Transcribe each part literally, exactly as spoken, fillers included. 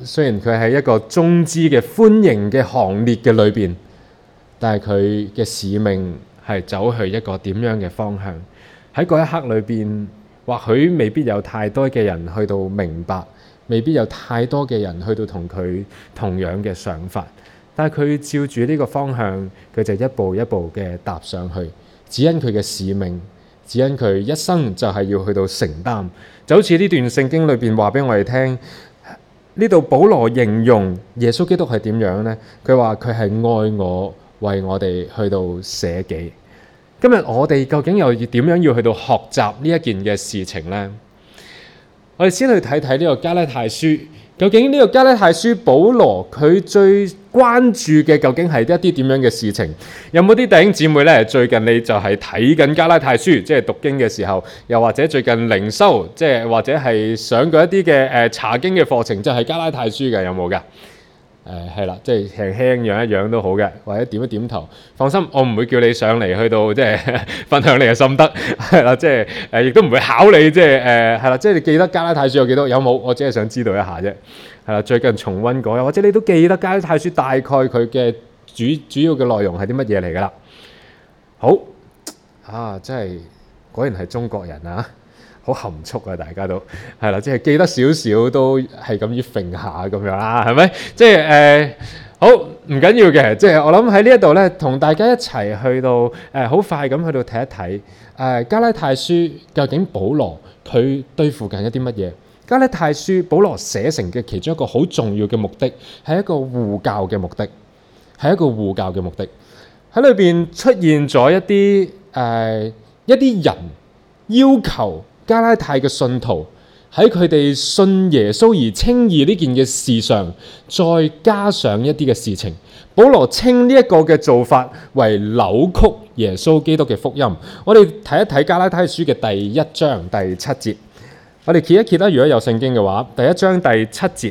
雖然佢喺一個中資嘅歡迎嘅行列嘅裏邊，但係佢嘅使命係走去一個點樣嘅方向？喺嗰一刻裏邊，或許未必有太多嘅人去到明白，未必有太多嘅人去到同佢同樣嘅想法，但係佢照住呢個方向，佢就一步一步嘅踏上去，只因佢嘅使命，只因佢一生就係要去到承擔。就好似呢段聖經裏邊話俾我哋聽，呢度保羅形容耶穌基督係點樣呢？佢話佢係愛我，為我哋去到捨己。今日我哋究竟又要點樣要去到學習呢一件嘅事情呢？我哋先去睇睇呢個加拉太書，究竟呢個加拉太書保羅佢最關注嘅究竟係一啲點樣嘅事情？有冇啲弟兄姊妹咧？最近你就係睇緊加拉太書，即係讀經嘅時候，又或者最近靈修，即係或者係上過一啲嘅誒查經嘅課程，就係加拉太書嘅，有冇㗎？誒係啦，即係輕輕揚一揚都好嘅，或者點一點頭。放心，我唔會叫你上嚟去到即係分享你嘅心得，係啦，即係誒亦都唔會考你，即係誒係啦，即係你記得加拉太書有幾多？有冇？我只係想知道一下啫。係啦，最近重溫過，或者你都記得加拉太書大概佢嘅主主要嘅內容係啲乜嘢嚟㗎啦？好啊，真係果然係中國人啊！好含蓄啊！大家都係啦，即係記得少少都係咁於揈下咁樣啦，係咪？即係誒、呃、好唔緊要嘅，即係我諗喺呢一度咧，同大家一齊去到誒好、呃、快咁去到睇一睇誒、呃、加拉太書究竟保羅佢對付緊一啲乜嘢？加拉太書保羅寫成嘅其中一個好重要嘅目的係一個護教嘅目的，係一個護教嘅目的喺裏邊出現咗一啲誒、呃、一啲人要求加拉太嘅信徒喺佢哋信耶穌而稱義呢件嘅事上，再加上一啲嘅事情。保羅稱呢一個嘅做法為扭曲耶穌基督嘅福音。我哋睇一睇加拉太書嘅第一章第七節。我哋揭一揭啦，如果有聖經嘅話，第一章第七節。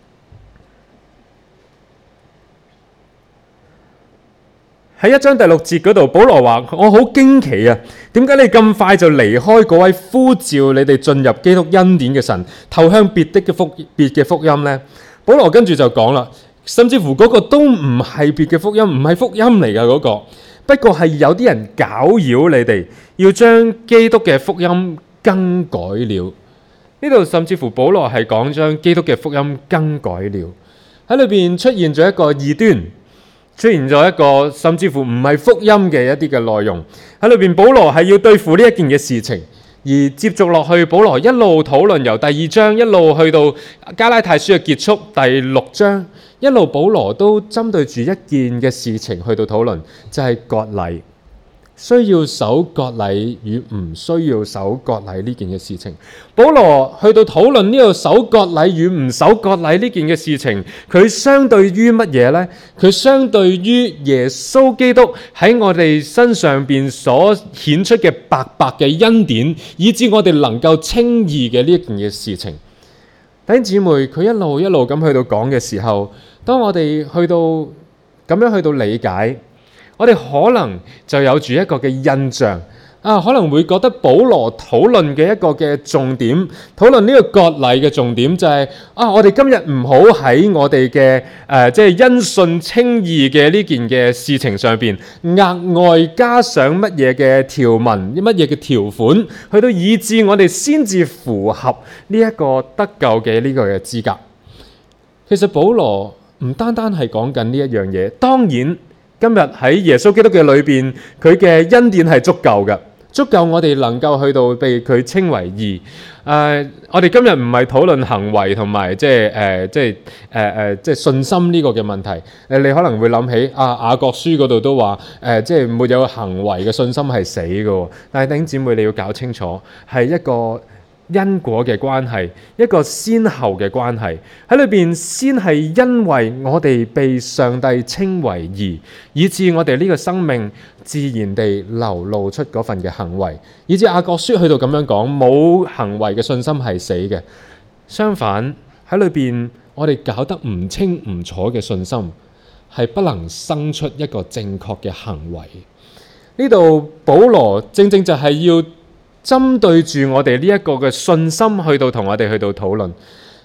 喺一章第六節嗰度，保羅話：我好驚奇啊！點解你咁快就離開嗰位呼召你哋進入基督恩典嘅神，投向別的嘅福別嘅福音呢？保羅跟住就講啦，甚至乎嗰個都唔係別嘅福音，唔係福音嚟㗎嗰個，不過係有啲人攪擾你哋，要將基督嘅福音更改了。呢度甚至乎保羅係講將基督嘅福音更改了，喺裏邊出現咗一個異端。出現咗一個甚至乎唔係福音嘅一啲嘅內容喺裏邊，保羅係要對付呢一件嘅事情，而接續落去，保羅一路討論由第二章一路去到加拉太書嘅結束第六章，一路保羅都針對住一件嘅事情去到討論，就係割禮，需要守割禮與唔需要守割禮呢件嘅事情。保羅去到討論呢個守割禮與唔守割禮呢件嘅事情，佢相對於乜嘢呢？佢相對於耶穌基督喺我哋身上邊所顯出嘅白白嘅恩典，以致我哋能夠稱義嘅呢一件嘅事情。弟兄姊妹，佢一路一路咁去到講嘅時候，當我哋去到咁樣去到理解，我哋可能就有住一個嘅印象啊，可能會覺得保羅討論嘅一個嘅重點，討論呢個割禮嘅重點就係、是、啊，我哋今日唔好喺我哋嘅誒，即係因信稱義嘅呢件嘅事情上邊額外加上乜嘢嘅條文，乜嘢嘅條款，去到以致我哋先至符合呢一個得救嘅呢個嘅資格。其實保羅唔單單係講緊呢一樣嘢，當然。今日喺耶穌基督嘅裏邊，佢嘅恩典係足夠嘅，足夠我哋能夠去到被佢稱為義。誒、呃，我哋今日唔係討論行為同埋即係誒，即係誒誒，即係信心呢個嘅問題。誒，你可能會諗起啊，雅各書嗰度都話誒、呃，即係沒有行為嘅信心係死嘅。但係弟兄姊妹，你要搞清楚，係一個因果嘅關係，一個先後嘅關係喺裏邊，先係因為我哋被上帝稱為義，以致我哋呢個生命自然地流露出嗰份嘅行為，以致雅各書去到咁樣講，冇行為嘅信心係死嘅。相反喺裏邊，我哋搞得唔清唔楚嘅信心係不能生出一個正確嘅行為。呢度保羅正正就係要針對住我哋呢一個嘅信心，去到同我哋去到討論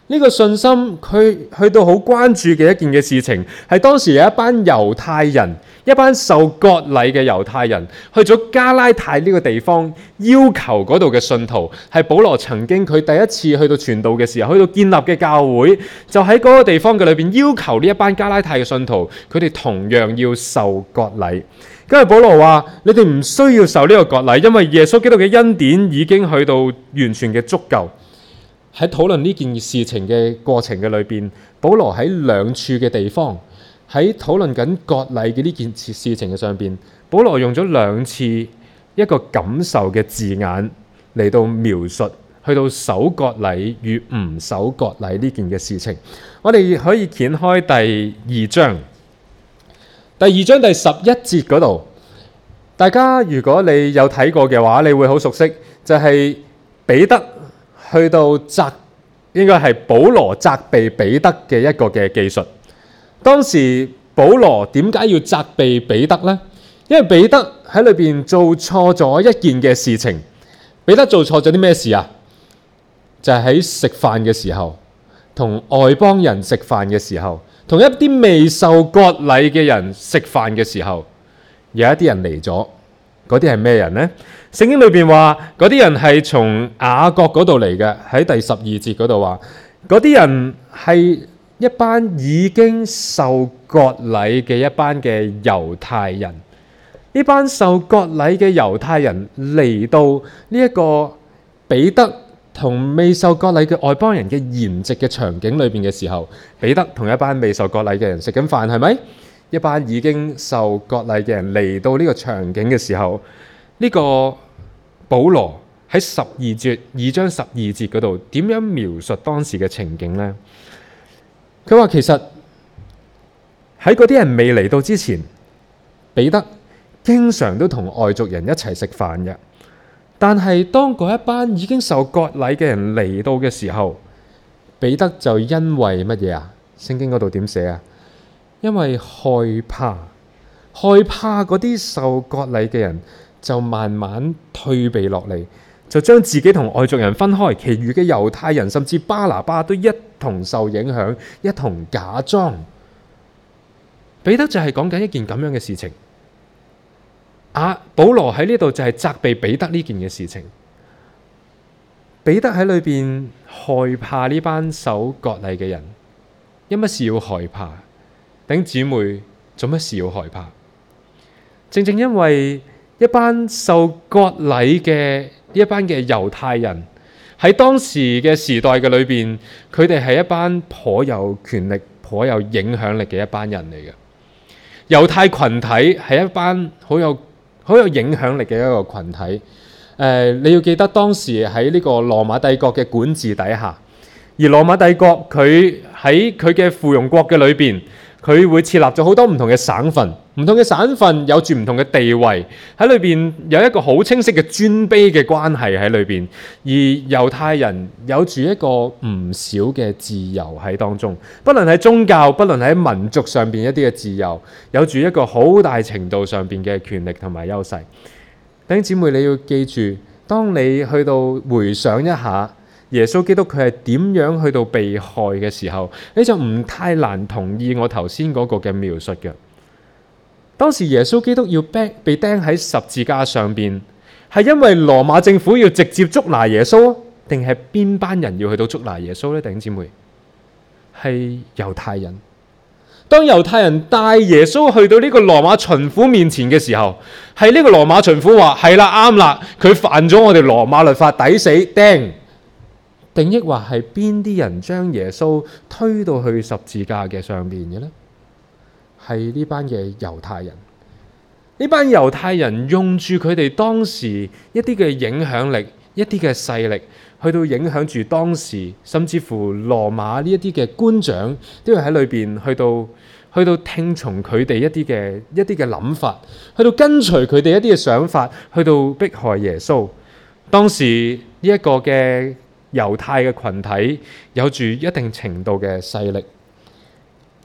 呢個信心佢去到好關注嘅一件嘅事情，係當時有一班猶太人，一班受割禮嘅猶太人，去咗加拉太呢個地方，要求嗰度嘅信徒，係保羅曾經佢第一次去到傳道嘅時候，去到建立嘅教會，就喺嗰個地方嘅裏邊要求呢一班加拉太嘅信徒，佢哋同樣要受割禮。因為保羅話：你哋唔需要受呢個割禮，因為耶穌基督嘅恩典已經去到完全嘅足夠。喺討論呢件事情嘅過程嘅裏邊，保羅喺兩處嘅地方，喺討論緊割禮嘅呢件事事情嘅上邊，保羅用咗兩次一個感受嘅字眼嚟到描述，去到守割禮與唔守割禮呢件嘅事情。我哋可以掀開第二章，第二章第十一節嗰度，大家如果你有睇過嘅話，你會好熟悉，就係彼得去到責，應該係保羅責備彼得嘅一個嘅記述。當時保羅點解要責備彼得呢？因為彼得喺裏邊做錯咗一件嘅事情。彼得做錯咗啲咩事啊？就係喺食飯嘅時候，同外邦人食飯嘅時候，同一啲未受割禮嘅人食飯嘅時候，有一啲人嚟咗。嗰啲係咩人呢？聖經裏邊話嗰啲人係從雅各嗰度嚟嘅，喺第十二節嗰度話嗰啲人係一班已經受割禮嘅一班嘅猶太人。呢班受割禮嘅猶太人嚟到呢一個彼得同未受割禮嘅外邦人嘅筵席嘅場景裏邊嘅時候，彼得同一班未受割禮嘅人食緊飯，係咪？一班已經受割禮嘅人嚟到呢個場景嘅時候，呢、這個保羅喺十二節二章十二節嗰度點樣描述當時嘅情景呢？佢話其實喺嗰啲人未嚟到之前，彼得經常都同外族人一齊食飯嘅。但係當嗰一班已經受割禮嘅人嚟到嘅時候，彼得就因為乜嘢啊？聖經嗰度點寫啊？因為害怕，害怕嗰啲受割禮嘅人就慢慢退避落嚟，就將自己同外族人分開。其餘嘅猶太人甚至巴拿巴都一同受影響，一同假裝。彼得就係講緊一件咁樣嘅事情。啊，保羅喺呢度就係責備彼得呢件嘅事情。彼得喺裏邊害怕呢班受割禮嘅人，因乜事要害怕？弟兄姊妹，做乜事要害怕？正正因為一班受割禮嘅一班嘅猶太人喺當時嘅時代嘅裏邊，佢哋係一班頗有權力、頗有影響力嘅一班人嚟嘅。猶太群體係一班好有好有影響力嘅一個群體。誒、呃，你要記得當時喺呢個羅馬帝國嘅管治底下，而羅馬帝國佢喺佢嘅附庸國嘅裏邊，佢會設立咗好多唔同嘅省份，唔同嘅省份有住唔同嘅地位，喺裏邊有一個好清晰嘅尊卑嘅關係喺裏邊。而猶太人有住一個唔少嘅自由喺當中，不論喺宗教，不論喺民族上邊一啲嘅自由，有住一個好大程度上邊嘅權力同埋優勢。弟兄姊妹，你要記住，當你去到回想一下耶穌基督佢係點樣去到被害嘅時候，你就唔太難同意我頭先嗰個嘅描述嘅。當時耶穌基督要被釘喺十字架上邊，係因為羅馬政府要直接捉拿耶穌，定係邊班人要去到捉拿耶穌呢？弟兄姊妹，係猶太人。當猶太人帶耶穌去到呢個羅馬巡撫面前嘅時候，係呢個羅馬巡撫話：係啦，啱啦，佢犯咗我哋羅馬律法，抵死釘。定抑或係邊啲人將耶穌推到去十字架嘅上面嘅呢？係呢班嘅猶太人。呢班猶太人用住佢哋當時一啲嘅影響力、一啲嘅勢力，去到影響住當時，甚至乎羅馬呢一啲嘅官長，都要喺裏邊去到去到聽從佢哋一啲嘅一啲嘅諗法，去到跟隨佢哋一啲嘅想法，去到迫害耶穌。當時呢一個嘅猶太嘅群體有住一定程度嘅勢力。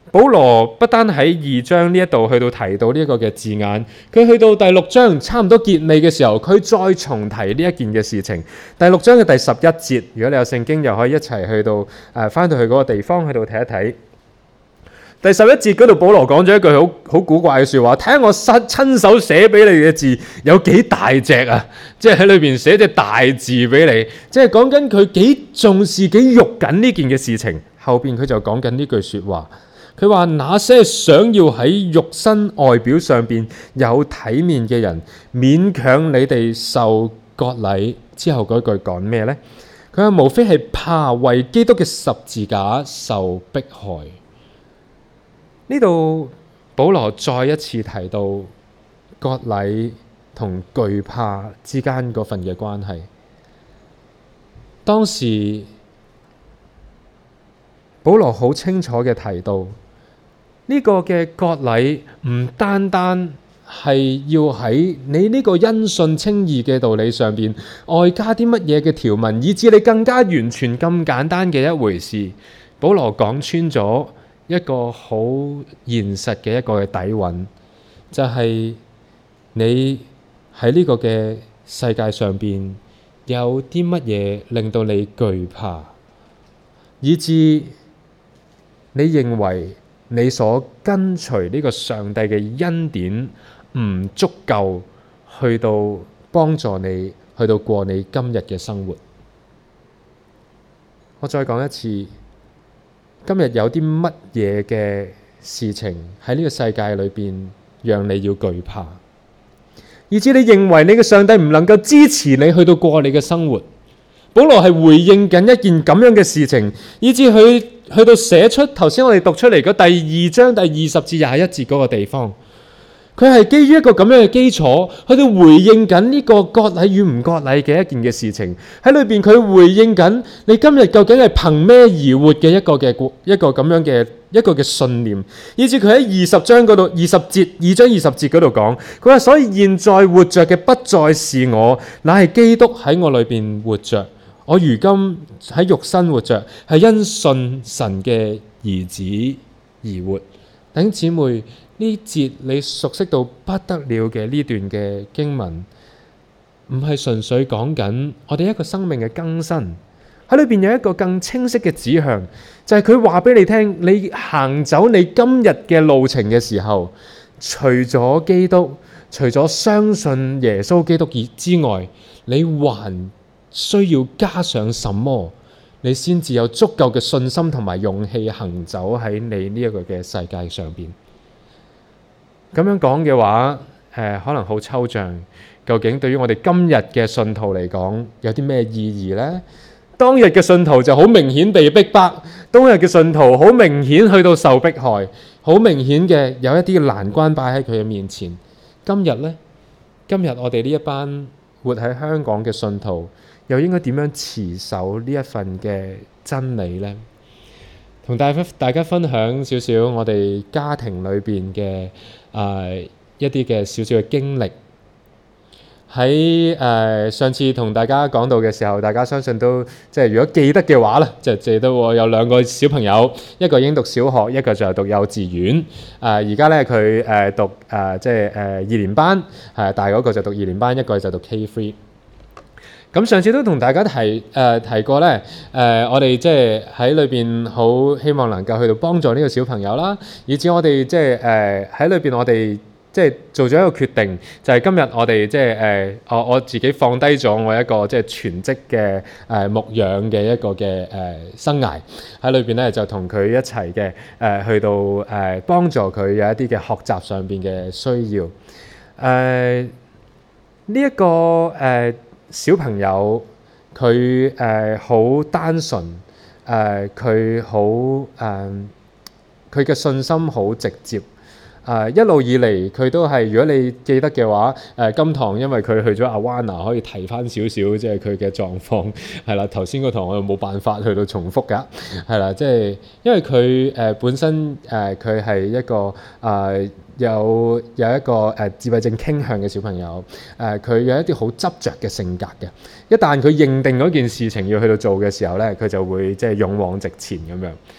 保羅不單喺二章呢一度去到提到呢一個嘅字眼，佢去到第六章差唔多結尾嘅時候，佢再重提呢一件嘅事情。第六章嘅第十一節，如果你有聖經，又可以一齊去到誒翻到去嗰個地方去到睇一睇。第十一節嗰度，保羅講咗一句好好古怪嘅説話，睇下我親親手寫俾你嘅字有幾大隻啊！即係喺裏邊寫隻大字俾你，即係講緊佢幾重視、幾肉緊呢件嘅事情。後邊佢就講緊呢句説話，佢話那些想要喺肉身外表上邊有體面嘅人，勉強你哋受割禮之後嗰句講咩呢？佢話無非係怕為基督嘅十字架受迫害。呢度保羅再一次提到割禮同懼怕之間嗰份嘅關係。當時保羅好清楚嘅提到，呢個嘅割禮唔單單係要喺你呢個因信稱義嘅道理上邊外加啲乜嘢嘅條文，以致你更加完全咁簡單嘅一回事。保羅講穿咗一個好現實嘅一個嘅底蘊，就係、是、你喺呢個嘅世界上邊有啲乜嘢令到你懼怕，以致你認為你所跟隨呢個上帝嘅恩典唔足夠去到幫助你去到過你今日嘅生活。我再講一次。今日有啲乜嘢嘅事情喺呢個世界裏邊，讓你要懼怕，以至你認為你嘅上帝唔能夠支持你去到過你嘅生活。保羅係回應緊一件咁樣嘅事情，以至佢去到寫出頭先我哋讀出嚟嘅第二章第二十至廿一節嗰個地方。佢係基於一個咁樣嘅基礎，去到回應緊呢個割禮與唔割禮嘅一件嘅事情。喺裏邊佢回應緊你今日究竟係憑咩而活嘅一個嘅一個咁樣嘅一個嘅信念，以至佢喺二十章嗰度二十節二章二十節嗰度講，佢話所以現在活着嘅不再是我，乃係基督喺我裏邊活着。我如今喺肉身活着，係因信神嘅兒子而活。弟兄姊妹，呢節你熟悉到不得了嘅呢段嘅經文，唔係純粹講緊我哋一個生命嘅更新，喺裏邊有一個更清晰嘅指向，就係佢話俾你聽，你行走你今日嘅路程嘅時候，除咗基督，除咗相信耶穌基督之外，你還需要加上什麼，你先至有足夠嘅信心同埋勇氣行走喺你呢一個嘅世界上邊。咁樣講嘅話，誒、呃、可能好抽象。究竟對於我哋今日嘅信徒嚟講，有啲咩意義呢？當日嘅信徒就好明顯被逼迫，當日嘅信徒好明顯去到受迫害，好明顯嘅有一啲難關擺喺佢嘅面前。今日呢？今日我哋呢一班活喺香港嘅信徒，又應該點樣持守呢一份嘅真理呢？同大家大家分享少少我哋家庭裏邊嘅誒一啲嘅少少嘅經歷。喺誒、呃、上次同大家講到嘅時候，大家相信都即係如果記得嘅話咧，就記得喎。有兩個小朋友，一個已經讀小學，一個就係讀幼稚園。誒而家咧佢誒讀誒、呃、即係誒、呃、二年班，係大嗰個就讀二年班，一個就讀 K 三。咁上次都同大家提誒、呃、提過咧，誒、呃、我哋即係喺裏邊好希望能夠去到幫助呢個小朋友啦，以至我哋即係誒喺裏邊我哋即係做咗一個決定，就係、是、今日我哋即係誒我我自己放低咗我一個即係全職嘅誒牧養嘅一個嘅誒、呃、生涯喺裏邊咧，就同佢一齊嘅誒去到誒、呃、幫助佢有一啲嘅學習上邊嘅需要。誒呢一個誒。呃小朋友佢誒好單純，誒佢好誒佢嘅信心好直接，誒、呃、一路以嚟佢都係，如果你記得嘅話，誒、呃、今堂因為佢去咗阿灣拿，可以提翻少少即係佢嘅狀況係啦。頭先嗰堂我又冇辦法去到重複㗎，係啦，即係因為佢誒、呃、本身誒佢係一個誒。呃有有一個誒、呃、自閉症傾向嘅小朋友，誒、呃、佢有一啲好執着嘅性格嘅。一旦佢認定嗰件事情要去到做嘅時候咧，佢就會即係勇往直前咁樣。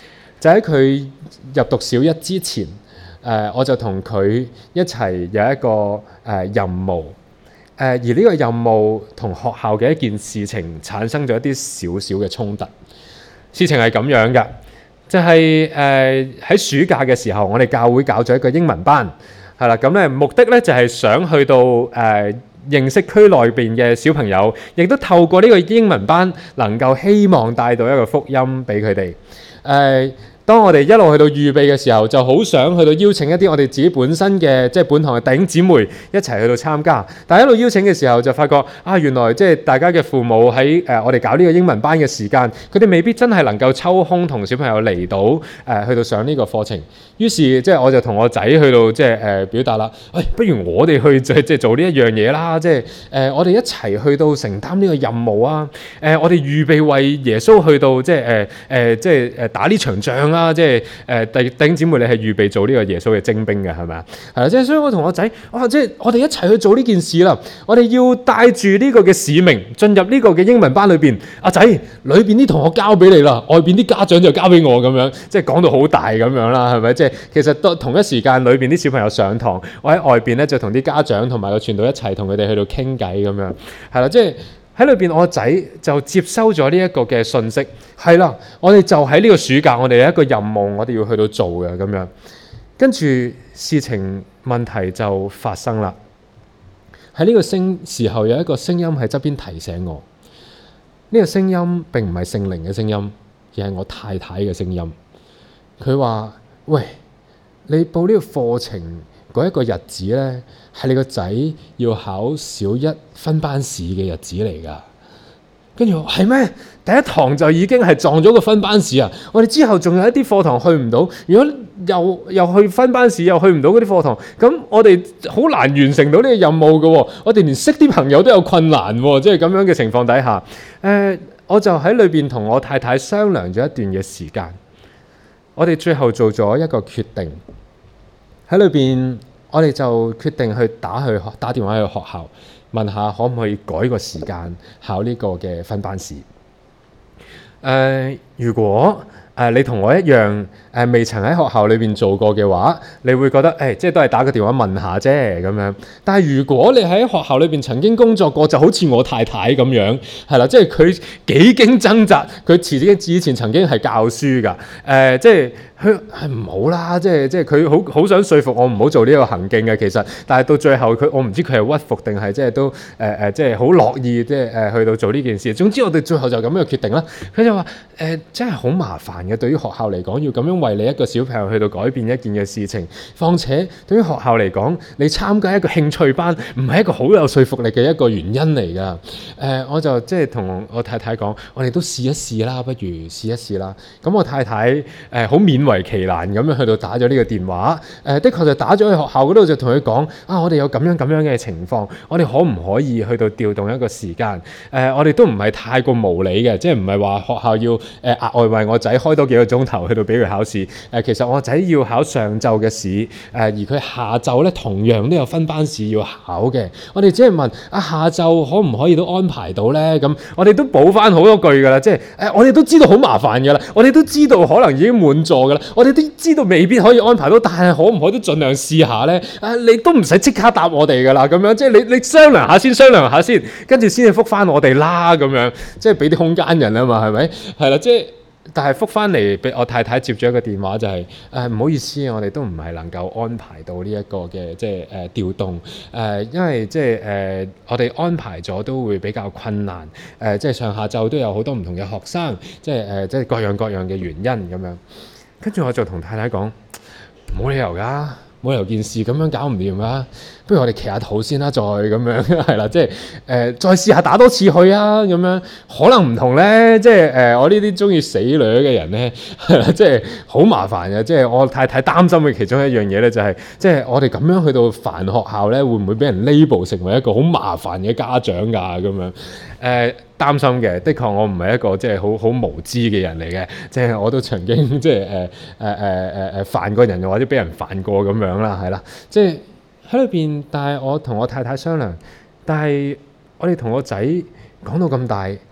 就喺佢入讀小一之前，誒、呃、我就同佢一齊有一個誒、呃、任務，誒、呃、而呢個任務同學校嘅一件事情產生咗一啲少少嘅衝突。事情係咁樣嘅，就係誒喺暑假嘅時候，我哋教會搞咗一個英文班，係啦，咁咧目的咧就係想去到誒、呃、認識區內邊嘅小朋友，亦都透過呢個英文班能夠希望帶到一個福音俾佢哋。誒、呃，當我哋一路去到預備嘅時候，就好想去到邀請一啲我哋自己本身嘅即係本堂嘅弟兄姊妹一齊去到參加。但係一路邀請嘅時候，就發覺啊，原來即係大家嘅父母喺誒、呃、我哋搞呢個英文班嘅時間，佢哋未必真係能夠抽空同小朋友嚟到誒、呃、去到上呢個課程。於是即係我就同我仔去到即係誒表達啦，喂、哎，不如我哋去即係即係做呢一樣嘢啦，即係誒、呃、我哋一齊去到承擔呢個任務啊！誒、呃、我哋預備為耶穌去到即係誒誒即係誒打呢場仗啦！即係誒弟弟兄姊妹，你係預備做呢個耶穌嘅精兵嘅係咪啊？係啦，即係所以我同我仔，哇！即係我哋一齊去做呢件事啦！我哋要帶住呢個嘅使命進入呢個嘅英文班裏邊。阿仔，裏邊啲同學交俾你啦，外邊啲家長就交俾我咁樣，即係講到好大咁樣啦，係咪？即係其實都同一時間裏邊啲小朋友上堂，我喺外邊咧就同啲家長同埋個傳道一齊同佢哋去到傾偈咁樣，係啦，即係喺裏邊我個仔就接收咗呢一個嘅信息，係啦，我哋就喺呢個暑假，我哋有一個任務，我哋要去到做嘅咁樣，跟住事情問題就發生啦。喺呢個聲時候有一個聲音喺側邊提醒我，呢個聲音並唔係聖靈嘅聲音，而係我太太嘅聲音。佢話：喂，你報呢個課程嗰一個日子咧，係你個仔要考小一分班試嘅日子嚟㗎。跟住我話係咩？第一堂就已經係撞咗個分班試啊！我哋之後仲有一啲課堂去唔到，如果又又去分班試又去唔到嗰啲課堂，咁我哋好難完成到呢個任務㗎喎。我哋連識啲朋友都有困難喎，即係咁樣嘅情況底下，誒、呃，我就喺裏邊同我太太商量咗一段嘅時間。我哋最後做咗一個決定，喺裏邊我哋就決定去打去打電話去學校問下可唔可以改個時間考呢個嘅分班試。誒、呃，如果誒、呃、你同我一樣誒、呃、未曾喺學校裏邊做過嘅話，你會覺得誒、哎、即係都係打個電話問下啫咁樣。但係如果你喺學校裏邊曾經工作過，就好似我太太咁樣，係啦，即係佢幾經掙扎，佢自己以前曾經係教書㗎，誒、呃、即係。佢係唔好啦，即係即係佢好好想說服我唔好做呢個行徑嘅，其實，但係到最後佢我唔知佢係屈服定係即係都誒誒、呃、即係好樂意即係誒、呃、去到做呢件事。總之我哋最後就咁樣決定啦。佢就話誒、呃、真係好麻煩嘅，對於學校嚟講要咁樣為你一個小朋友去到改變一件嘅事情。況且對於學校嚟講，你參加一個興趣班唔係一個好有說服力嘅一個原因嚟㗎。誒、呃、我就即係同我太太講，我哋都試一試啦，不如試一試啦。咁我太太誒好勉為其難咁樣去到打咗呢個電話，誒、呃、的確就打咗去學校嗰度就同佢講啊，我哋有咁樣咁樣嘅情況，我哋可唔可以去到調動一個時間？誒、呃，我哋都唔係太過無理嘅，即係唔係話學校要誒額外為我仔開多幾個鐘頭去到俾佢考試。誒、呃，其實我仔要考上晝嘅試，誒、呃、而佢下晝咧同樣都有分班試要考嘅。我哋只係問啊，下晝可唔可以都安排到咧？咁我哋都補翻好多句㗎啦，即係誒、呃、我哋都知道好麻煩㗎啦，我哋都知道可能已經滿座㗎啦。我哋都知道未必可以安排到，但係可唔可以都盡量試下咧？啊，你都唔使即刻答我哋噶啦，咁樣即係你你商量下先，商量下先，跟住先至覆翻我哋啦，咁樣即係俾啲空間人啊嘛，係咪？係啦，即係但係覆翻嚟俾我太太接咗一個電話，就係誒唔好意思，我哋都唔係能夠安排到呢一個嘅即係誒、呃、調動誒、呃，因為即係誒、呃、我哋安排咗都會比較困難誒、呃，即係上下晝都有好多唔同嘅學生，即係誒、呃、即係各樣各樣嘅原因咁樣。跟住我就同太太講，冇理由㗎，冇理由件事咁樣搞唔掂㗎，不如我哋祈下禱先啦，再咁樣係啦，即係誒、呃、再試下打多次去啊，咁樣可能唔同咧，即係誒、呃、我呢啲中意死女嘅人咧，即係好麻煩嘅，即係我太太擔心嘅其中一樣嘢咧，就係、是、即係我哋咁樣去到煩學校咧，會唔會俾人 label 成為一個好麻煩嘅家長㗎咁樣？誒、呃。擔心嘅，的確我唔係一個即係好好無知嘅人嚟嘅，即係我都曾經即係誒誒誒誒誒煩過人，又或者俾人煩過咁樣啦，係啦，即係喺裏邊。但係我同我太太商量，但係我哋同我仔講到咁大，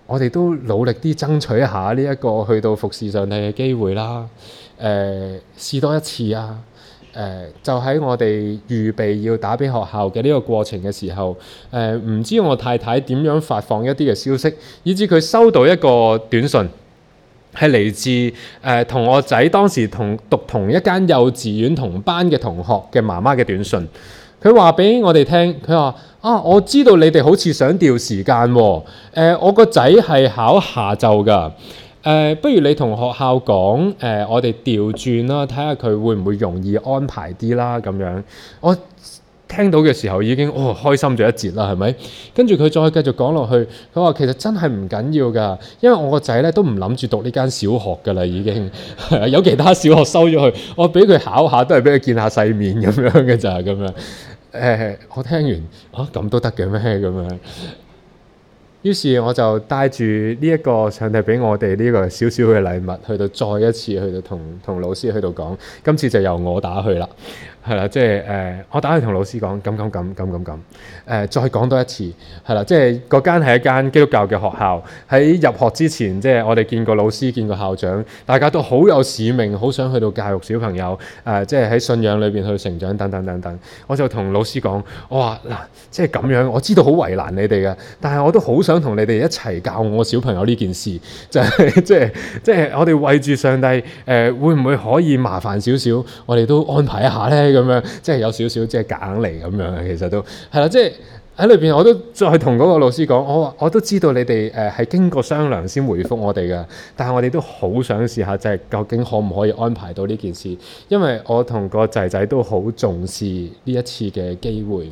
我哋都努力啲爭取一下呢一個去到服侍上帝嘅機會啦。誒、呃、試多一次啊！誒、呃、就喺我哋預備要打俾學校嘅呢個過程嘅時候，誒、呃、唔知我太太點樣發放一啲嘅消息，以至佢收到一個短信，係嚟自誒同、呃、我仔當時同讀同一間幼稚園同班嘅同學嘅媽媽嘅短信。佢話俾我哋聽，佢話啊，我知道你哋好似想調時間喎、哦。誒、呃，我個仔係考下晝㗎。誒、呃，不如你同學校講，誒、呃，我哋調轉啦，睇下佢會唔會容易安排啲啦，咁樣。我聽到嘅時候已經哦開心咗一截啦，係咪？跟住佢再繼續講落去，佢話其實真係唔緊要㗎，因為我個仔咧都唔諗住讀呢間小學㗎啦，已經有其他小學收咗佢，我俾佢考下都係俾佢見下世面咁樣嘅咋，咁樣。誒、呃，我聽完啊咁都得嘅咩咁樣？於是我就帶住呢一個上帝俾我哋呢個小小嘅禮物，去到再一次去到同同老師去到講，今次就由我打去啦，係啦，即係誒我打去同老師講，咁咁咁咁咁咁，誒再講多一次，係啦，即係嗰間係一間基督教嘅學校，喺入學之前，即係我哋見過老師，見過校長，大家都好有使命，好想去到教育小朋友，誒、呃、即係喺信仰裏邊去成長等等等等。我就同老師講，我話嗱，即係咁樣，我知道好為難你哋嘅，但係我都好想同你哋一齊教我小朋友呢件事，就係、是、即係即係我哋為住上帝，誒、呃、會唔會可以麻煩少少，我哋都安排一下咧，咁樣即係有少少即係夾硬嚟咁樣，其實都係啦，即係喺裏邊我都再同嗰個老師講，我話我都知道你哋誒係經過商量先回覆我哋嘅，但係我哋都好想試下，即係究竟可唔可以安排到呢件事，因為我同個仔仔都好重視呢一次嘅機會。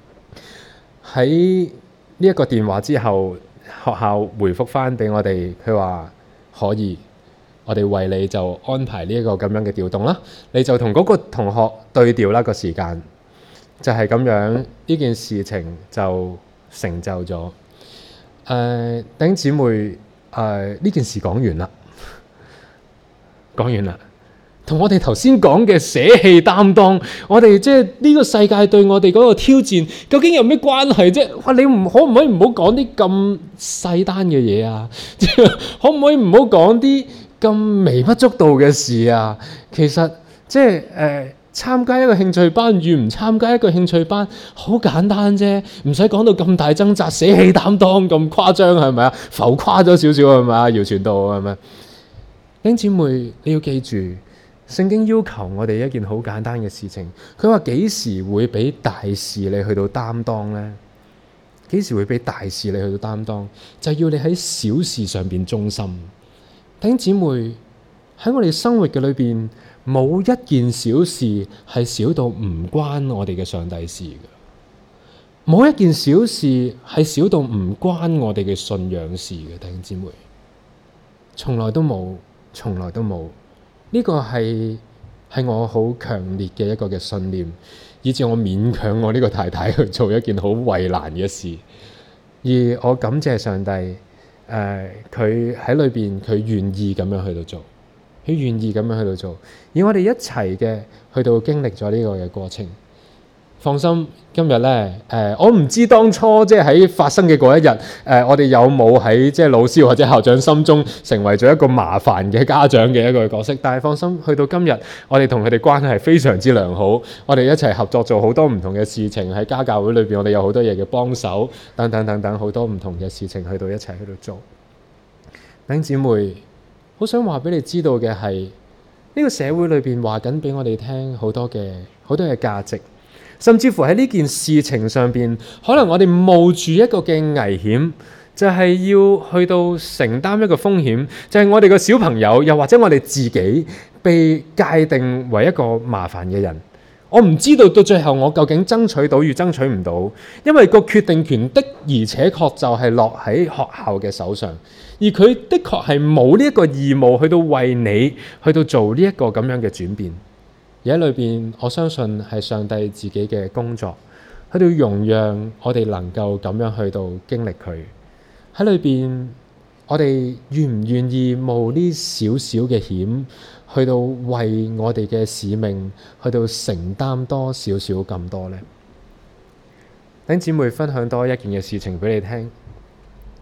喺呢一個電話之後，學校回覆翻俾我哋，佢話可以，我哋為你就安排呢一個咁樣嘅調動啦。你就同嗰個同學對調啦，個時間，就係咁樣，呢件事情就成就咗。誒、呃，弟兄姊妹，誒、呃、呢件事講完啦，講完啦。同我哋頭先講嘅捨棄擔當，我哋即係呢個世界對我哋嗰個挑戰，究竟有咩關係啫？哇！你唔可唔可以唔好講啲咁細單嘅嘢啊？可唔可以唔好講啲咁微不足道嘅事啊？其實即係誒參加一個興趣班與唔參加一個興趣班，好簡單啫，唔使講到咁大掙扎，捨棄擔當咁誇張係咪啊？浮誇咗少少係咪啊？姚傳道係咪？弟兄姊妹，你要記住。聖經要求我哋一件好簡單嘅事情，佢話幾時會俾大事你去到擔當呢？幾時會俾大事你去到擔當？就係要你喺小事上邊忠心。弟兄姊妹，喺我哋生活嘅裏邊，冇一件小事係小到唔關我哋嘅上帝事嘅，冇一件小事係小到唔關我哋嘅信仰事嘅。弟兄姊妹，從來都冇，從來都冇。呢個係係我好強烈嘅一個嘅信念，以至我勉強我呢個太太去做一件好為難嘅事。而我感謝上帝，誒佢喺裏邊佢願意咁樣去到做，佢願意咁樣去到做，而我哋一齊嘅去到經歷咗呢個嘅過程。放心，今日咧，誒、呃，我唔知當初即係喺發生嘅嗰一日，誒、呃，我哋有冇喺即係老師或者校長心中成為咗一個麻煩嘅家長嘅一個角色？但係放心，去到今日，我哋同佢哋關係非常之良好，我哋一齊合作做好多唔同嘅事情，喺家教會裏邊，我哋有好多嘢嘅幫手，等等等等，好多唔同嘅事情去到一齊去到做。弟兄姊妹，好想話俾你知道嘅係，呢、這個社會裏邊話緊俾我哋聽好多嘅好多嘅價值。甚至乎喺呢件事情上邊，可能我哋冒住一個嘅危險，就係要去到承擔一個風險，就係我哋個小朋友，又或者我哋自己被界定為一個麻煩嘅人。我唔知道到最後我究竟爭取到與爭取唔到，因為個決定權的而且確就係落喺學校嘅手上，而佢的確係冇呢一個義務去到為你去到做呢一個咁樣嘅轉變。而喺裏邊，我相信係上帝自己嘅工作，喺度容讓我哋能夠咁樣去到經歷佢。喺裏邊，我哋願唔願意冒呢少少嘅險，去到為我哋嘅使命，去到承擔多少少咁多呢？弟兄姊妹，分享多一件嘅事情俾你聽。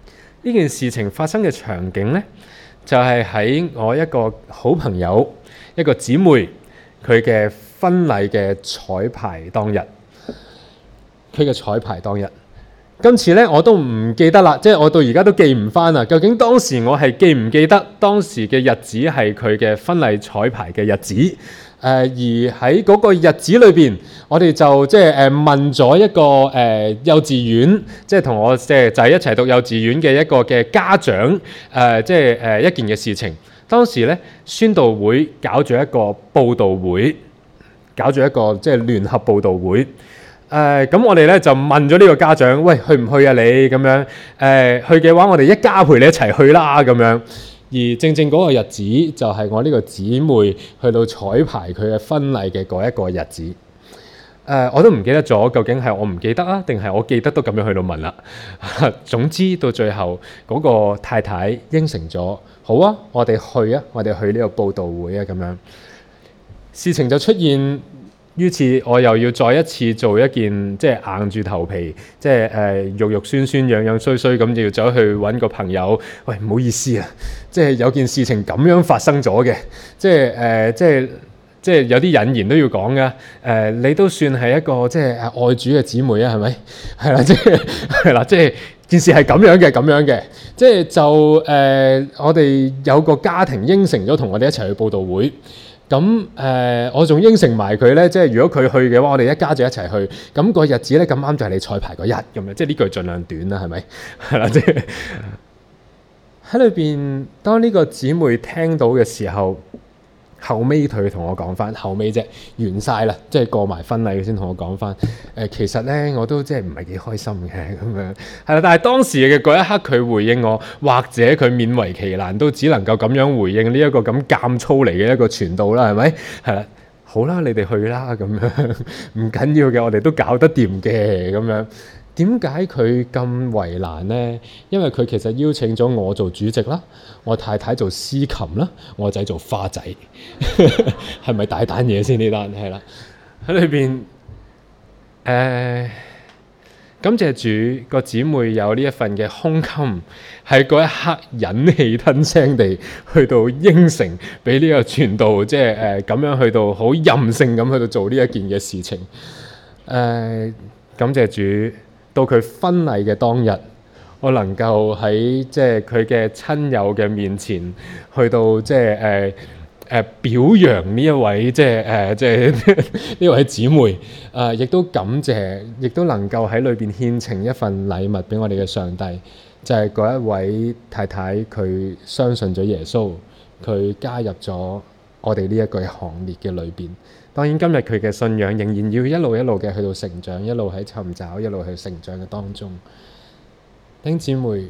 呢件事情發生嘅場景呢，就係喺我一個好朋友一個姊妹佢嘅婚禮嘅彩排當日，佢嘅彩排當日。今次咧我都唔記得啦，即係我到而家都記唔翻啦。究竟當時我係記唔記得當時嘅日子係佢嘅婚禮彩排嘅日子？誒、呃、而喺嗰個日子裏邊，我哋就即係誒問咗一個誒、呃、幼稚園，即係同我即係就係一齊讀幼稚園嘅一個嘅家長誒、呃，即係誒、呃、一件嘅事情。當時咧宣道會搞咗一個佈道會，搞咗一個即係聯合佈道會。誒咁、呃、我哋咧就問咗呢個家長，喂，去唔去啊你咁樣？誒、呃、去嘅話，我哋一家陪你一齊去啦咁樣。而正正嗰個日子就係我呢個姊妹去到彩排佢嘅婚禮嘅嗰一個日子。誒、呃、我都唔記得咗，究竟係我唔記得啊，定係我記得都咁樣去到問啦。總之到最後嗰、嗰個太太應承咗，好啊，我哋去啊，我哋去呢個佈道會啊咁樣。事情就出現。於是，我又要再一次做一件即係硬住頭皮，即係誒、呃、肉肉酸酸、樣樣衰衰咁，就要走去揾個朋友。喂，唔好意思啊，即係有件事情咁樣發生咗嘅，即係誒、呃，即係即係有啲引言都要講㗎。誒、呃，你都算係一個即係愛主嘅姊妹啊，係咪？係啦，即係係啦，即係件事係咁樣嘅，咁樣嘅，即係就誒、呃，我哋有個家庭應承咗同我哋一齊去佈道會。咁誒、呃，我仲應承埋佢咧，即係如果佢去嘅話，我哋一家就一齊去。咁、那個日子咧咁啱就係你彩排嗰日咁樣，即係呢句盡量短啦，係咪？係啦，即係喺裏邊，當呢個姊妹聽到嘅時候，後尾佢同我講翻，後尾啫完晒啦，即係過埋婚禮先同我講翻。誒、呃，其實咧我都即係唔係幾開心嘅咁樣，係啦。但係當時嘅嗰一刻，佢回應我，或者佢勉為其難，都只能夠咁樣回應呢一個咁監粗嚟嘅一個傳道啦，係咪？係啦，好啦，你哋去啦，咁樣唔緊要嘅，我哋都搞得掂嘅咁樣。點解佢咁為難呢？因為佢其實邀請咗我做主席啦，我太太做司琴啦，我仔做花仔，係咪大單嘢先呢單？係啦，喺裏邊誒，感謝主個姊妹有呢一份嘅胸襟，喺嗰一刻忍氣吞聲地去到應承俾呢個傳道，即係誒咁樣去到好任性咁去到做呢一件嘅事情。誒、呃，感謝主。到佢婚禮嘅當日，我能夠喺即係佢嘅親友嘅面前，去到即係誒誒表揚呢一位即係誒即係呢位姊妹，誒、呃、亦都感謝，亦都能夠喺裏邊獻呈一份禮物俾我哋嘅上帝，就係、是、嗰一位太太，佢相信咗耶穌，佢加入咗我哋呢一個行列嘅裏邊。當然今日佢嘅信仰仍然要一路一路嘅去到成長，一路喺尋找，一路去成長嘅當中。弟兄姊妹，誒、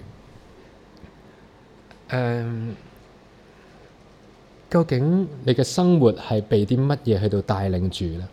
嗯，究竟你嘅生活係被啲乜嘢去到帶領住呢？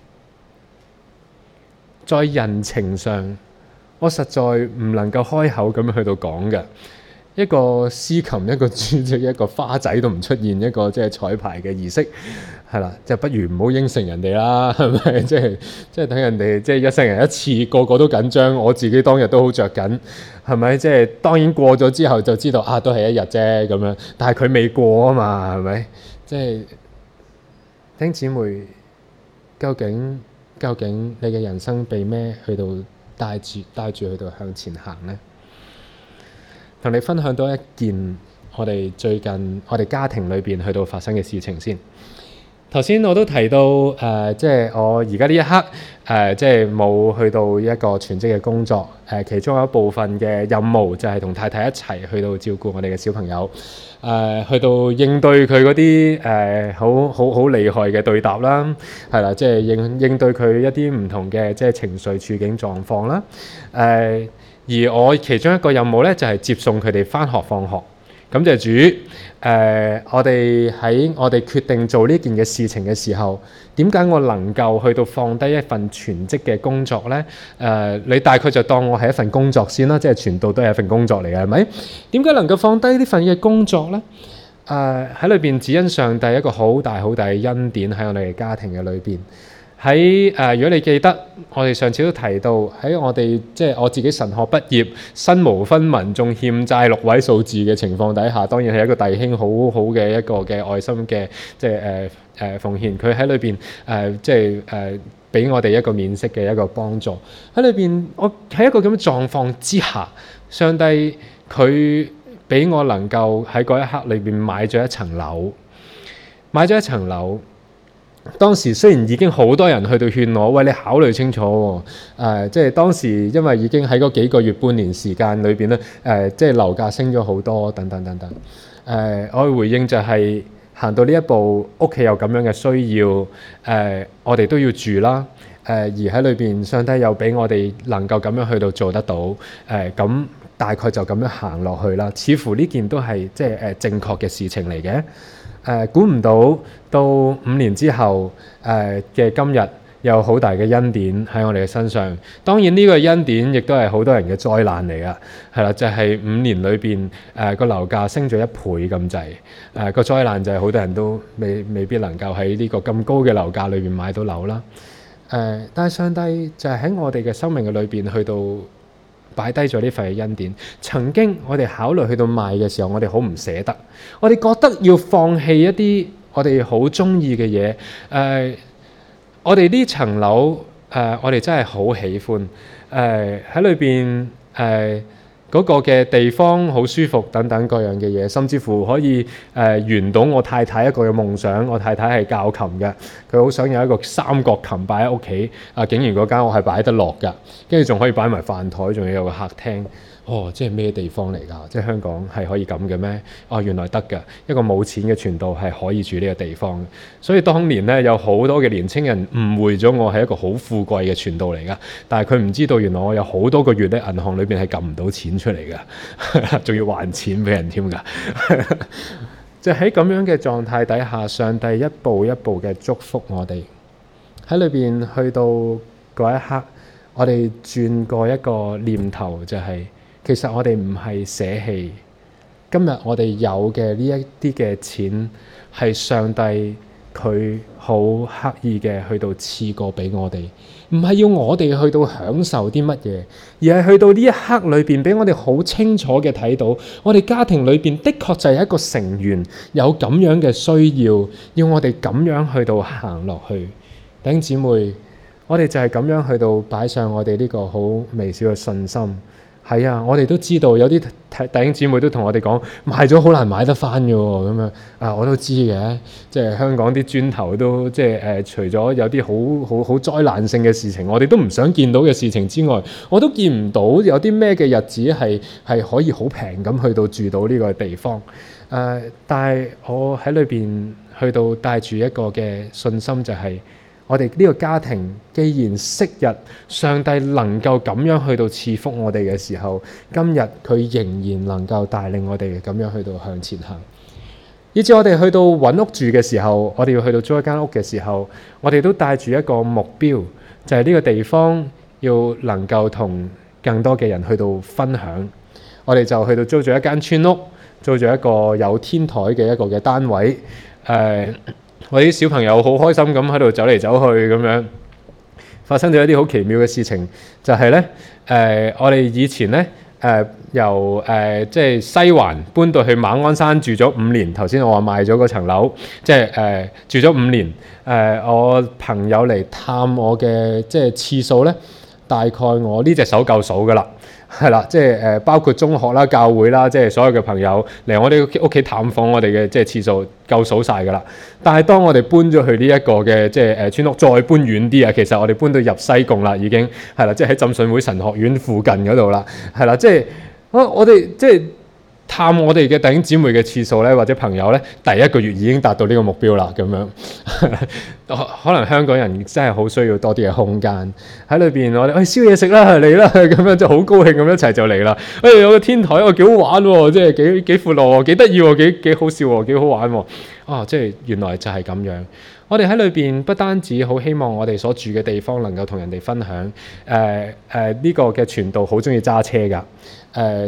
在人情上，我實在唔能夠開口咁樣去到講嘅。一個司琴，一個主席，一個花仔都唔出現，一個即係彩排嘅儀式，係啦，就不如唔好應承人哋啦，係咪？即係即係等人哋即係一生人一次，個個都緊張，我自己當日都好着緊，係咪？即係當然過咗之後就知道啊，都係一日啫咁樣，但係佢未過啊嘛，係咪？即係弟兄姊妹，究竟究竟你嘅人生被咩去到帶住帶住去到向前行呢？同你分享多一件我哋最近我哋家庭裏邊去到發生嘅事情先。頭先我都提到誒、呃，即係我而家呢一刻誒、呃，即係冇去到一個全職嘅工作。誒、呃，其中有一部分嘅任務就係同太太一齊去到照顧我哋嘅小朋友。誒、呃，去到應對佢嗰啲誒好好好厲害嘅對答啦，係啦，即係應應對佢一啲唔同嘅即係情緒處境狀況啦。誒、呃。而我其中一個任務咧，就係、是、接送佢哋返學放學。感謝主，誒、呃，我哋喺我哋決定做呢件嘅事情嘅時候，點解我能夠去到放低一份全職嘅工作咧？誒、呃，你大概就當我係一份工作先啦，即係傳道都係一份工作嚟嘅，係咪？點解能夠放低呢份嘅工作咧？誒、呃，喺裏邊只因上帝一個好大好大嘅恩典喺我哋嘅家庭嘅裏邊。 喺誒、呃，如果你記得，我哋上次都提到喺我哋即係我自己神學畢業，身無分文，仲欠債六位數字嘅情況底下，當然係一個弟兄好好嘅一個嘅愛心嘅即係誒誒奉獻。佢喺裏邊誒即係誒俾我哋一個免息嘅一個幫助。喺裏邊，我喺一個咁嘅狀況之下，上帝佢俾我能夠喺嗰一刻裏邊買咗一層樓，買咗一層樓。當時雖然已經好多人去到勸我，喂，你考慮清楚喎、哦呃，即係當時因為已經喺嗰幾個月半年時間裏邊咧，誒、呃，即係樓價升咗好多，等等等等。誒、呃，我嘅回應就係、是、行到呢一步，屋企有咁樣嘅需要，誒、呃，我哋都要住啦。誒、呃，而喺裏邊，上帝又俾我哋能夠咁樣去到做得到。誒、呃，咁大概就咁樣行落去啦。似乎呢件都係即係誒正確嘅事情嚟嘅。誒，估唔到到五年之後誒嘅、呃、今日有好大嘅恩典喺我哋嘅身上。當然呢個恩典亦都係好多人嘅災難嚟噶，係啦，就係、是、五年裏邊誒個樓價升咗一倍咁滯。誒、呃、個災難就係好多人都未未必能夠喺呢個咁高嘅樓價裏邊買到樓啦。誒、呃，但係上帝就係喺我哋嘅生命嘅裏邊去到擺低咗呢份恩典。曾經我哋考慮去到賣嘅時候，我哋好唔捨得，我哋覺得要放棄一啲我哋好中意嘅嘢。誒、呃，我哋呢層樓誒，我哋真係好喜歡。誒喺裏邊誒嗰個嘅地方好舒服，等等各樣嘅嘢，甚至乎可以誒圓、呃、到我太太一個嘅夢想。我太太係教琴嘅，佢好想有一個三角琴擺喺屋企。啊，竟然嗰間我係擺得落㗎，跟住仲可以擺埋飯台，仲要有個客廳。哦，即係咩地方嚟㗎？即係香港係可以咁嘅咩？哦，原來得㗎，一個冇錢嘅傳道係可以住呢個地方。所以當年咧有好多嘅年青人誤會咗我係一個好富貴嘅傳道嚟㗎，但係佢唔知道原來我有好多個月咧銀行裏邊係撳唔到錢出嚟㗎，仲要還錢俾人添㗎。就喺咁樣嘅狀態底下，上帝一步一步嘅祝福我哋喺裏邊，去到嗰一刻，我哋轉過一個念頭，就係、是。其實我哋唔係捨棄，今日我哋有嘅呢一啲嘅錢係上帝佢好刻意嘅去到賜過俾我哋，唔係要我哋去到享受啲乜嘢，而係去到呢一刻裏邊俾我哋好清楚嘅睇到，我哋家庭裏邊的確就係一個成員有咁樣嘅需要，要我哋咁樣去到行落去。弟兄姊妹，我哋就係咁樣去到擺上我哋呢個好微小嘅信心。係啊，我哋都知道有啲弟兄姊妹都同我哋講，賣咗好難買得翻嘅喎，咁樣啊，我都知嘅。即係香港啲磚頭都即係誒、呃，除咗有啲好好好災難性嘅事情，我哋都唔想見到嘅事情之外，我都見唔到有啲咩嘅日子係係可以好平咁去到住到呢個地方。誒、呃，但係我喺裏邊去到帶住一個嘅信心，就係、是。我哋呢個家庭，既然昔日上帝能夠咁樣去到賜福我哋嘅時候，今日佢仍然能夠帶領我哋咁樣去到向前行。以至我哋去到揾屋住嘅時候，我哋要去到租一間屋嘅時候，我哋都帶住一個目標，就係呢個地方要能夠同更多嘅人去到分享。我哋就去到租咗一間村屋，租咗一個有天台嘅一個嘅單位。誒、呃。我啲小朋友好開心咁喺度走嚟走去咁樣，發生咗一啲好奇妙嘅事情，就係咧誒，我哋以前咧誒、呃、由誒、呃、即係西環搬到去馬鞍山住咗五年。頭先我話賣咗嗰層樓，即係誒、呃、住咗五年。誒、呃、我朋友嚟探我嘅即係次數咧，大概我呢隻手夠數㗎啦。係啦，即係誒，包括中學啦、教會啦，即係所有嘅朋友嚟我哋屋企探訪我哋嘅，即係次數夠數晒㗎啦。但係當我哋搬咗去呢一個嘅即係誒村屋，再搬遠啲啊，其實我哋搬到入西貢啦，已經係啦，即係喺浸信會神學院附近嗰度啦，係啦，即係我我哋即係探我哋嘅弟兄姊妹嘅次數咧，或者朋友咧，第一個月已經達到呢個目標啦，咁樣。可能香港人真係好需要多啲嘅空間喺裏邊，我哋誒燒嘢食啦，嚟啦，咁樣就好高興咁一齊就嚟啦。誒、哎、有個天台喎，幾好玩喎，即係幾幾闊落喎，幾得意喎，幾幾好笑喎，幾好玩喎。啊，即係原來就係咁樣。我哋喺裏邊不單止好希望我哋所住嘅地方能夠同人哋分享。誒誒呢個嘅傳道好中意揸車㗎。誒、呃。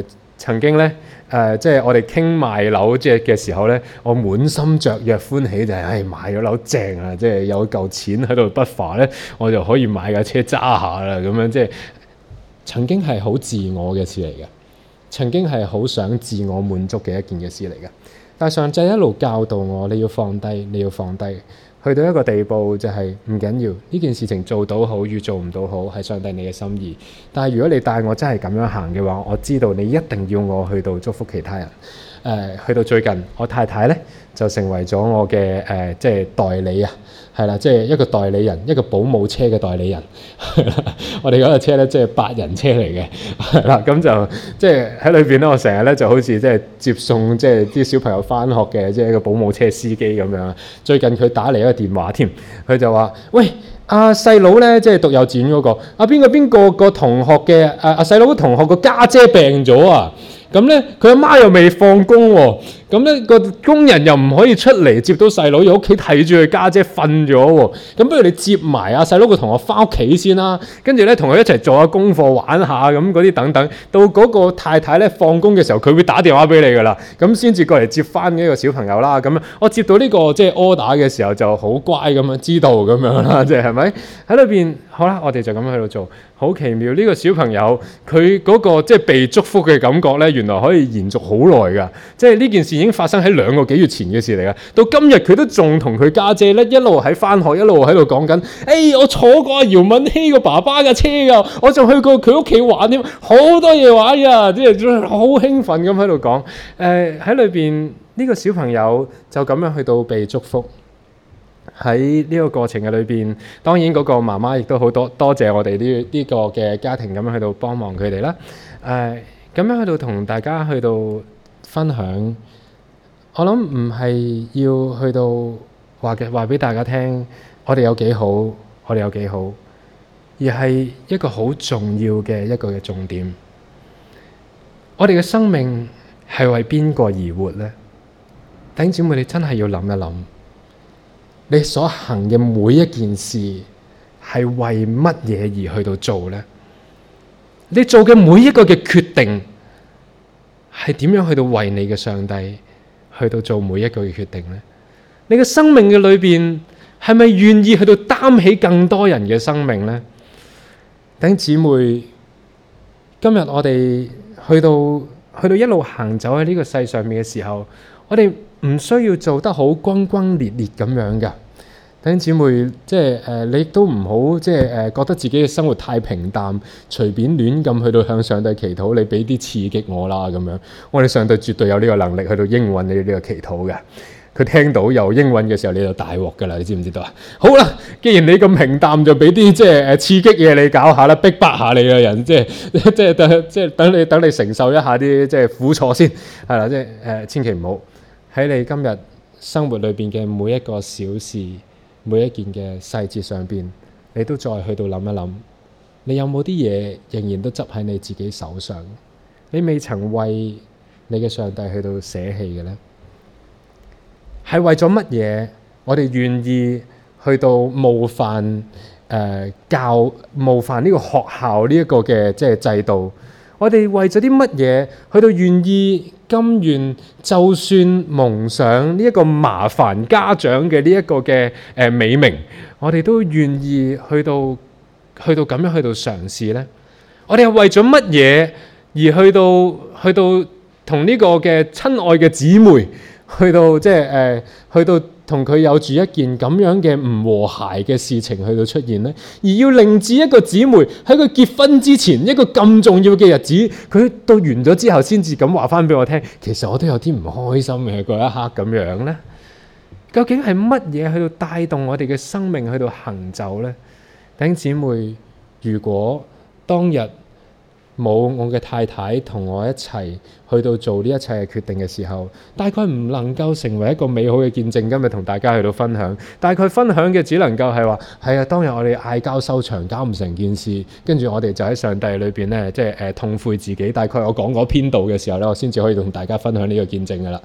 曾經咧誒、呃，即係我哋傾賣樓即係嘅時候咧，我滿心雀躍歡喜就係、是，唉、哎、買咗樓正啊！即係有嚿錢喺度不乏咧，我就可以買架車揸下啦咁樣。即係曾經係好自我嘅事嚟嘅，曾經係好想自我滿足嘅一件嘅事嚟嘅。但係上帝一路教導我，你要放低，你要放低。去到一個地步就係唔緊要，呢件事情做到好與做唔到好係上帝你嘅心意。但係如果你帶我真係咁樣行嘅話，我知道你一定要我去到祝福其他人。誒、呃，去到最近，我太太咧就成為咗我嘅誒、呃，即係代理啊，係啦，即係一個代理人，一個保姆車嘅代理人。我哋嗰個車咧即係八人車嚟嘅，係啦，咁就即係喺裏邊咧，我成日咧就好似即係接送即係啲小朋友返學嘅，即係一個保姆車司機咁樣。最近佢打嚟一個電話添，佢就話：喂，阿細佬咧，即係讀幼稚園嗰個，阿邊個邊個個同學嘅，阿阿細佬個同學個家姐病咗啊！咁咧，佢阿媽又未放工喎，咁咧個工人又唔可以出嚟接到細佬，喺屋企睇住佢家姐瞓咗喎。咁不如你接埋阿細佬個同學翻屋企先啦，跟住咧同佢一齊做下功課玩下咁嗰啲等等。到嗰個太太咧放工嘅時候，佢會打電話俾你噶啦，咁先至過嚟接翻呢個小朋友啦。咁樣我接到呢個即係 order 嘅時候就好乖咁樣知道咁樣啦，即係係咪喺裏邊？好啦，我哋就咁樣喺度做，好奇妙。呢個小朋友佢嗰個即係被祝福嘅感覺咧，原來可以延續好耐㗎。即係呢件事已經發生喺兩個幾月前嘅事嚟㗎。到今日佢都仲同佢家姐咧一路喺返學，一路喺度講緊：誒，我坐過阿姚敏希個爸爸嘅車㗎，我仲去過佢屋企玩添，好多嘢玩㗎，即係好興奮咁喺度講。誒喺裏邊呢個小朋友就咁樣去到被祝福。喺呢個過程嘅裏邊，當然嗰個媽媽亦都好多多謝我哋呢呢個嘅家庭咁樣去到幫忙佢哋啦。誒、呃、咁樣去到同大家去到分享，我諗唔係要去到話嘅話俾大家聽，我哋有幾好，我哋有幾好，而係一個好重要嘅一個嘅重點。我哋嘅生命係為邊個而活呢？弟兄姊妹，你真係要諗一諗。你所行嘅每一件事係為乜嘢而去到做呢？你做嘅每一個嘅決定係點樣去到為你嘅上帝去到做每一個嘅決定呢？你嘅生命嘅裏邊係咪願意去到擔起更多人嘅生命呢？弟兄姊妹，今日我哋去到去到一路行走喺呢個世上面嘅時候，我哋唔需要做得好轟轟烈烈咁樣噶，弟兄姊妹，即係誒，你都唔好即係誒、呃，覺得自己嘅生活太平淡，隨便亂咁去到向上帝祈禱，你俾啲刺激我啦咁樣。我哋上帝絕對有呢個能力去到應允你呢個祈禱嘅。佢聽到有應允嘅時候，你就大鑊噶啦，你知唔知道啊？好啦，既然你咁平淡，就俾啲即係誒刺激嘢你搞下啦，逼迫下你嘅人，即係即係等即係等你等你承受一下啲即係苦楚先，係啦，即係誒、呃，千祈唔好。喺你今日生活裏邊嘅每一個小事，每一件嘅細節上邊，你都再去到諗一諗，你有冇啲嘢仍然都執喺你自己手上？你未曾為你嘅上帝去到捨棄嘅呢？係為咗乜嘢？我哋願意去到冒犯誒、呃、教冒犯呢個學校呢一個嘅即係制度？我哋為咗啲乜嘢去到願意甘願，就算蒙上呢一個麻煩家長嘅呢一個嘅誒美名，我哋都願意去到去到咁樣去到嘗試呢？我哋係為咗乜嘢而去到去到同呢個嘅親愛嘅姊妹去到即係誒去到同佢有住一件咁樣嘅唔和諧嘅事情去到出現呢？而要令至一個姊妹喺佢結婚之前一個咁重要嘅日子，佢到完咗之後先至咁話翻俾我聽，其實我都有啲唔開心嘅嗰一刻咁樣呢？究竟係乜嘢去到帶動我哋嘅生命去到行走呢？弟兄姊妹，如果當日冇我嘅太太同我一齊去到做呢一切嘅決定嘅時候，大概唔能夠成為一個美好嘅見證。今日同大家去到分享，大概分享嘅只能夠係話係啊，當日我哋嗌交收場，搞唔成件事，跟住我哋就喺上帝裏邊咧，即係誒痛悔自己。大概我講嗰篇道嘅時候咧，我先至可以同大家分享呢個見證噶啦。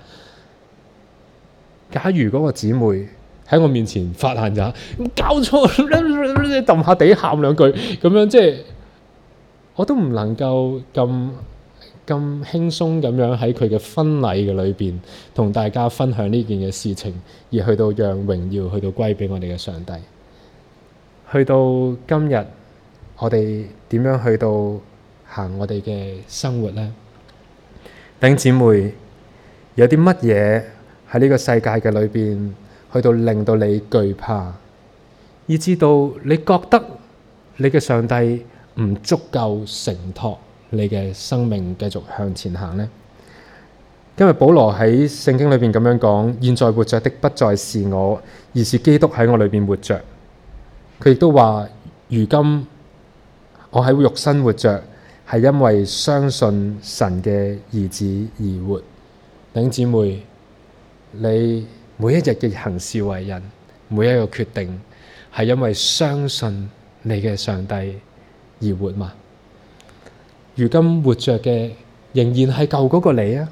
假如嗰個姊妹喺我面前發爛渣，搞錯，揼下地喊兩句咁樣，即係。我都唔能夠咁咁輕鬆咁樣喺佢嘅婚禮嘅裏邊同大家分享呢件嘅事情，而去到讓榮耀去到歸俾我哋嘅上帝。去到今日，我哋點樣去到行我哋嘅生活呢？弟兄姊妹，有啲乜嘢喺呢個世界嘅裏邊去到令到你懼怕，以至到你覺得你嘅上帝唔足夠承托你嘅生命繼續向前行呢？今日保羅喺聖經裏邊咁樣講：現在活着的不再是我，而是基督喺我裏邊活着。佢亦都話：如今我喺肉身活着，係因為相信神嘅兒子而活。弟兄姊妹，你每一日嘅行事為人，每一個決定，係因為相信你嘅上帝而活嘛？如今活着嘅仍然係舊嗰個你啊？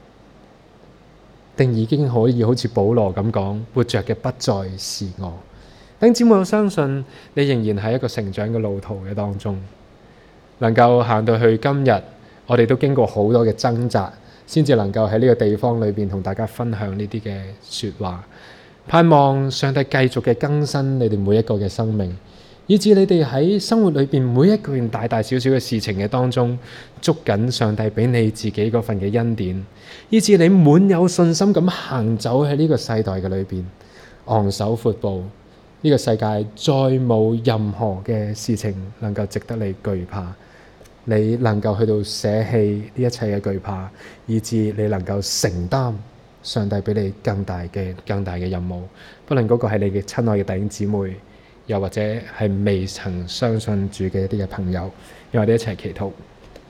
定已經可以好似保羅咁講，活着嘅不再是我。弟兄姊妹，我相信你仍然喺一個成長嘅路途嘅當中，能夠行到去今日，我哋都經過好多嘅掙扎，先至能夠喺呢個地方裏邊同大家分享呢啲嘅說話。盼望上帝繼續嘅更新你哋每一個嘅生命，以致你哋喺生活裏邊每一件大大小小嘅事情嘅當中，捉緊上帝俾你自己嗰份嘅恩典，以致你滿有信心咁行走喺呢個世代嘅裏邊，昂首闊步。呢個世界再冇任何嘅事情能夠值得你懼怕，你能夠去到捨棄呢一切嘅懼怕，以致你能夠承擔上帝俾你更大嘅更大嘅任務。不論嗰個係你嘅親愛嘅弟兄姊妹，又或者係未曾相信主嘅一啲嘅朋友，讓我哋一齊祈禱。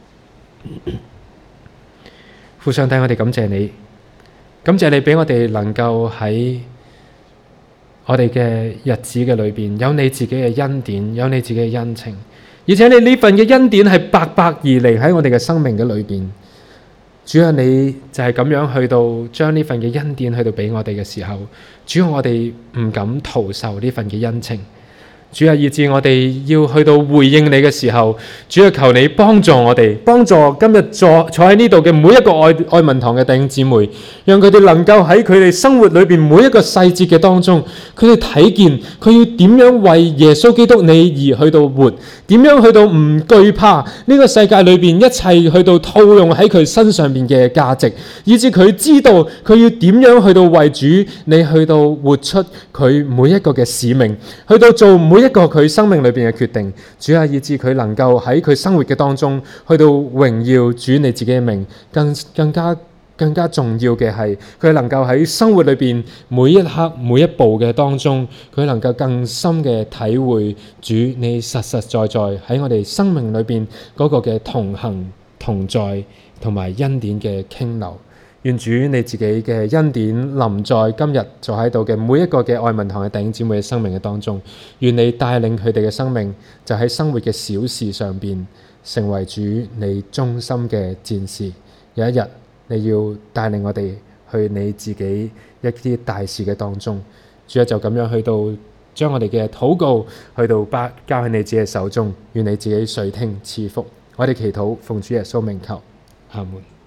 父上帝，我哋感謝你，感謝你俾我哋能夠喺我哋嘅日子嘅裏邊，有你自己嘅恩典，有你自己嘅恩情，而且你呢份嘅恩典係白白而嚟喺我哋嘅生命嘅裏邊。主啊，你就係咁樣去到將呢份嘅恩典去到俾我哋嘅時候，主啊，我哋唔敢徒受呢份嘅恩情。主啊，以致我哋要去到回應你嘅時候，主啊，求你幫助我哋，幫助今日坐坐喺呢度嘅每一個愛愛民堂嘅弟兄姊妹，讓佢哋能夠喺佢哋生活裏邊每一個細節嘅當中，佢哋睇見佢要點樣為耶穌基督你而去到活，點樣去到唔懼怕呢個世界裏邊一切去到套用喺佢身上邊嘅價值，以致佢知道佢要點樣去到為主你去到活出佢每一個嘅使命，去到做每一個佢生命裏邊嘅決定。主啊，以致佢能夠喺佢生活嘅當中去到榮耀主你自己嘅名，更更加更加重要嘅係佢能夠喺生活裏邊每一刻每一步嘅當中，佢能夠更深嘅體會主你實實在在喺我哋生命裏邊嗰個嘅同行同在同埋恩典嘅傾流。願主你自己嘅恩典臨在今日坐喺度嘅每一個嘅愛民堂嘅弟兄姊妹嘅生命嘅當中，願你帶領佢哋嘅生命就喺生活嘅小事上邊成為主你忠心嘅戰士。有一日你要帶領我哋去你自己一啲大事嘅當中，主啊，就咁樣去到將我哋嘅禱告去到交交喺你自己嘅手中，願你自己垂聽賜福。我哋祈禱奉主耶穌名求，阿門。